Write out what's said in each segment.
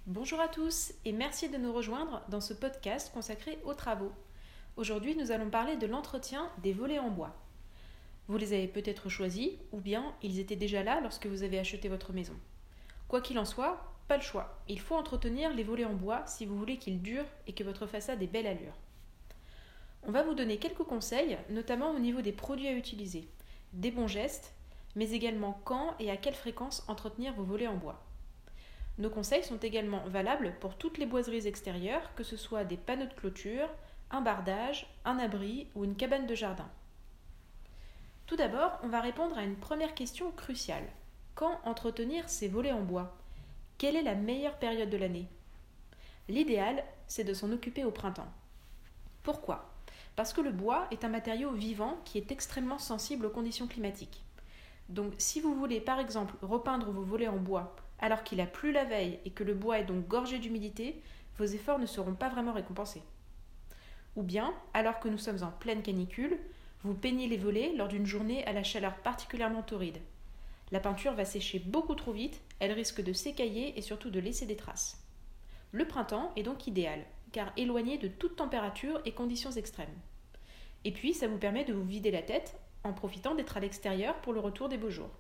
Bonjour à tous et merci de nous rejoindre dans ce podcast consacré aux travaux. Aujourd'hui, nous allons parler de l'entretien des volets en bois. Vous les avez peut-être choisis ou bien ils étaient déjà là lorsque vous avez acheté votre maison. Quoi qu'il en soit, pas le choix. Il faut entretenir les volets en bois si vous voulez qu'ils durent et que votre façade ait belle allure. On va vous donner quelques conseils, notamment au niveau des produits à utiliser, des bons gestes, mais également quand et à quelle fréquence entretenir vos volets en bois. Nos conseils sont également valables pour toutes les boiseries extérieures, que ce soit des panneaux de clôture, un bardage, un abri ou une cabane de jardin. Tout d'abord, on va répondre à une première question cruciale. Quand entretenir ces volets en bois ? Quelle est la meilleure période de l'année ? L'idéal, c'est de s'en occuper au printemps. Pourquoi ? Parce que le bois est un matériau vivant qui est extrêmement sensible aux conditions climatiques. Donc si vous voulez par exemple repeindre vos volets en bois alors qu'il a plu la veille et que le bois est donc gorgé d'humidité, vos efforts ne seront pas vraiment récompensés. Ou bien, alors que nous sommes en pleine canicule, vous peignez les volets lors d'une journée à la chaleur particulièrement torride. La peinture va sécher beaucoup trop vite, elle risque de s'écailler et surtout de laisser des traces. Le printemps est donc idéal, car éloigné de toute température et conditions extrêmes. Et puis, ça vous permet de vous vider la tête en profitant d'être à l'extérieur pour le retour des beaux jours.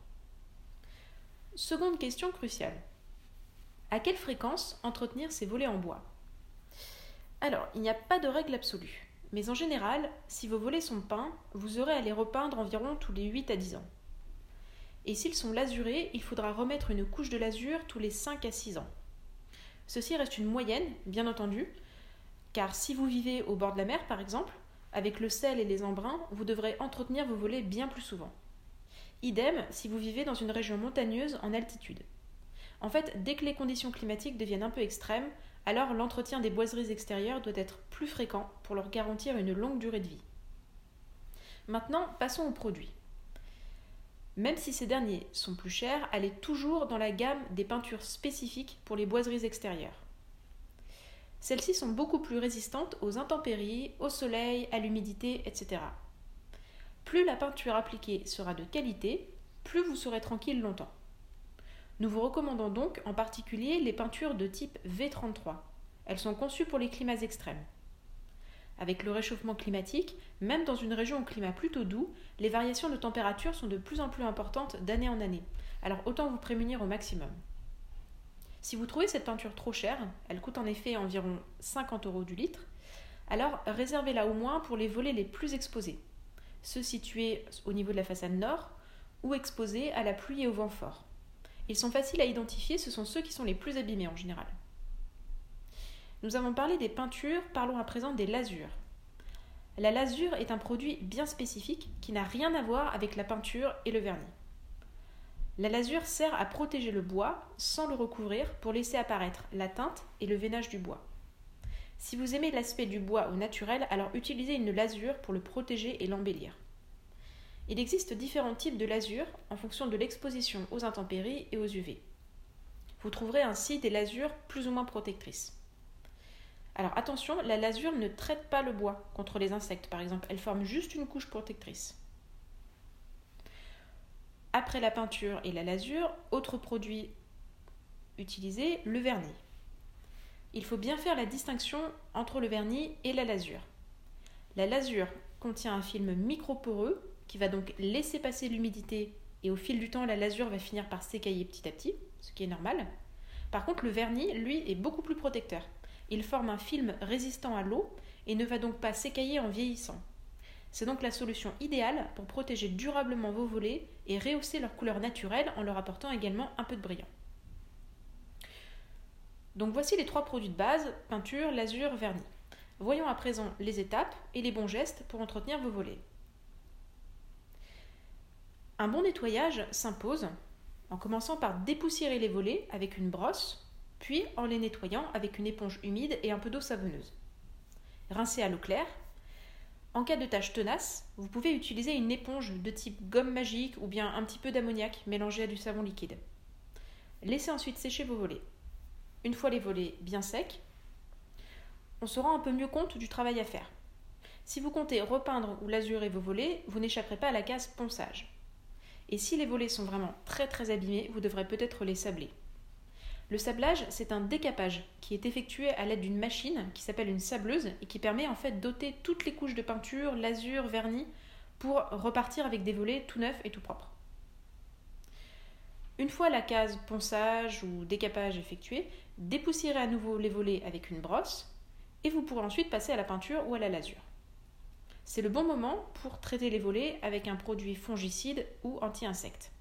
Seconde question cruciale. À quelle fréquence entretenir ces volets en bois ? Alors, il n'y a pas de règle absolue, mais en général, si vos volets sont peints, vous aurez à les repeindre environ tous les 8 à 10 ans. Et s'ils sont lasurés, il faudra remettre une couche de lasure tous les 5 à 6 ans. Ceci reste une moyenne, bien entendu, car si vous vivez au bord de la mer par exemple, avec le sel et les embruns, vous devrez entretenir vos volets bien plus souvent. Idem si vous vivez dans une région montagneuse en altitude. En fait, dès que les conditions climatiques deviennent un peu extrêmes, alors l'entretien des boiseries extérieures doit être plus fréquent pour leur garantir une longue durée de vie. Maintenant, passons aux produits. Même si ces derniers sont plus chers, allez toujours dans la gamme des peintures spécifiques pour les boiseries extérieures. Celles-ci sont beaucoup plus résistantes aux intempéries, au soleil, à l'humidité, etc. Plus la peinture appliquée sera de qualité, plus vous serez tranquille longtemps. Nous vous recommandons donc en particulier les peintures de type V33. Elles sont conçues pour les climats extrêmes. Avec le réchauffement climatique, même dans une région au climat plutôt doux, les variations de température sont de plus en plus importantes d'année en année. Alors autant vous prémunir au maximum. Si vous trouvez cette peinture trop chère, elle coûte en effet environ 50 € du litre, alors réservez-la au moins pour les volets les plus exposés, ceux situés au niveau de la façade nord ou exposés à la pluie et au vent fort. Ils sont faciles à identifier, ce sont ceux qui sont les plus abîmés en général. Nous avons parlé des peintures, parlons à présent des lasures. La lasure est un produit bien spécifique qui n'a rien à voir avec la peinture et le vernis. La lasure sert à protéger le bois sans le recouvrir pour laisser apparaître la teinte et le veinage du bois. Si vous aimez l'aspect du bois au naturel, alors utilisez une lasure pour le protéger et l'embellir. Il existe différents types de lasure en fonction de l'exposition aux intempéries et aux UV. Vous trouverez ainsi des lasures plus ou moins protectrices. Alors attention, la lasure ne traite pas le bois contre les insectes par exemple, elle forme juste une couche protectrice. Après la peinture et la lasure, autre produit utilisé, le vernis. Il faut bien faire la distinction entre le vernis et la lasure. La lasure contient un film microporeux qui va donc laisser passer l'humidité et au fil du temps, la lasure va finir par s'écailler petit à petit, ce qui est normal. Par contre, le vernis, lui, est beaucoup plus protecteur. Il forme un film résistant à l'eau et ne va donc pas s'écailler en vieillissant. C'est donc la solution idéale pour protéger durablement vos volets et rehausser leur couleur naturelle en leur apportant également un peu de brillant. Donc voici les 3 produits de base, peinture, lasure, vernis. Voyons à présent les étapes et les bons gestes pour entretenir vos volets. Un bon nettoyage s'impose en commençant par dépoussiérer les volets avec une brosse, puis en les nettoyant avec une éponge humide et un peu d'eau savonneuse. Rincez à l'eau claire. En cas de taches tenaces, vous pouvez utiliser une éponge de type gomme magique ou bien un petit peu d'ammoniac mélangé à du savon liquide. Laissez ensuite sécher vos volets. Une fois les volets bien secs, on se rend un peu mieux compte du travail à faire. Si vous comptez repeindre ou lasurer vos volets, vous n'échapperez pas à la case ponçage. Et si les volets sont vraiment très abîmés, vous devrez peut-être les sabler. Le sablage, c'est un décapage qui est effectué à l'aide d'une machine qui s'appelle une sableuse et qui permet en fait d'ôter toutes les couches de peinture, lasure, vernis pour repartir avec des volets tout neufs et tout propres. Une fois la case ponçage ou décapage effectuée, dépoussiérez à nouveau les volets avec une brosse et vous pourrez ensuite passer à la peinture ou à la lasure. C'est le bon moment pour traiter les volets avec un produit fongicide ou anti-insectes.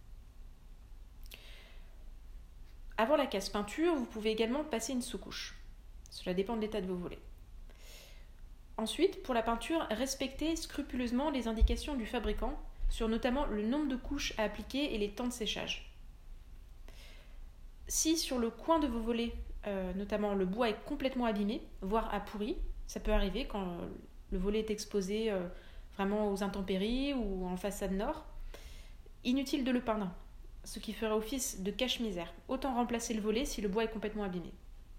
Avant la case peinture, vous pouvez également passer une sous-couche. Cela dépend de l'état de vos volets. Ensuite, pour la peinture, respectez scrupuleusement les indications du fabricant sur notamment le nombre de couches à appliquer et les temps de séchage. Si sur le coin de vos volets, notamment le bois est complètement abîmé, voire a pourri, ça peut arriver quand le volet est exposé vraiment aux intempéries ou en façade nord, inutile de le peindre, ce qui ferait office de cache-misère. Autant remplacer le volet si le bois est complètement abîmé.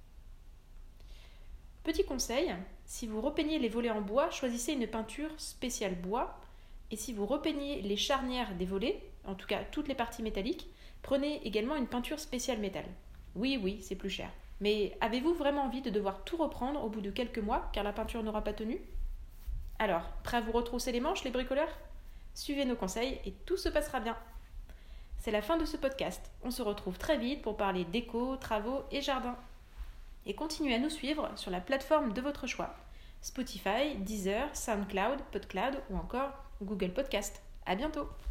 Petit conseil, si vous repeignez les volets en bois, choisissez une peinture spéciale bois. Et si vous repeignez les charnières des volets, en tout cas toutes les parties métalliques, prenez également une peinture spéciale métal. Oui, c'est plus cher. Mais avez-vous vraiment envie de devoir tout reprendre au bout de quelques mois car la peinture n'aura pas tenu ? Alors, prêt à vous retrousser les manches, les bricoleurs ? Suivez nos conseils et tout se passera bien. C'est la fin de ce podcast. On se retrouve très vite pour parler déco, travaux et jardin. Et continuez à nous suivre sur la plateforme de votre choix. Spotify, Deezer, SoundCloud, PodCloud ou encore Google Podcast. À bientôt!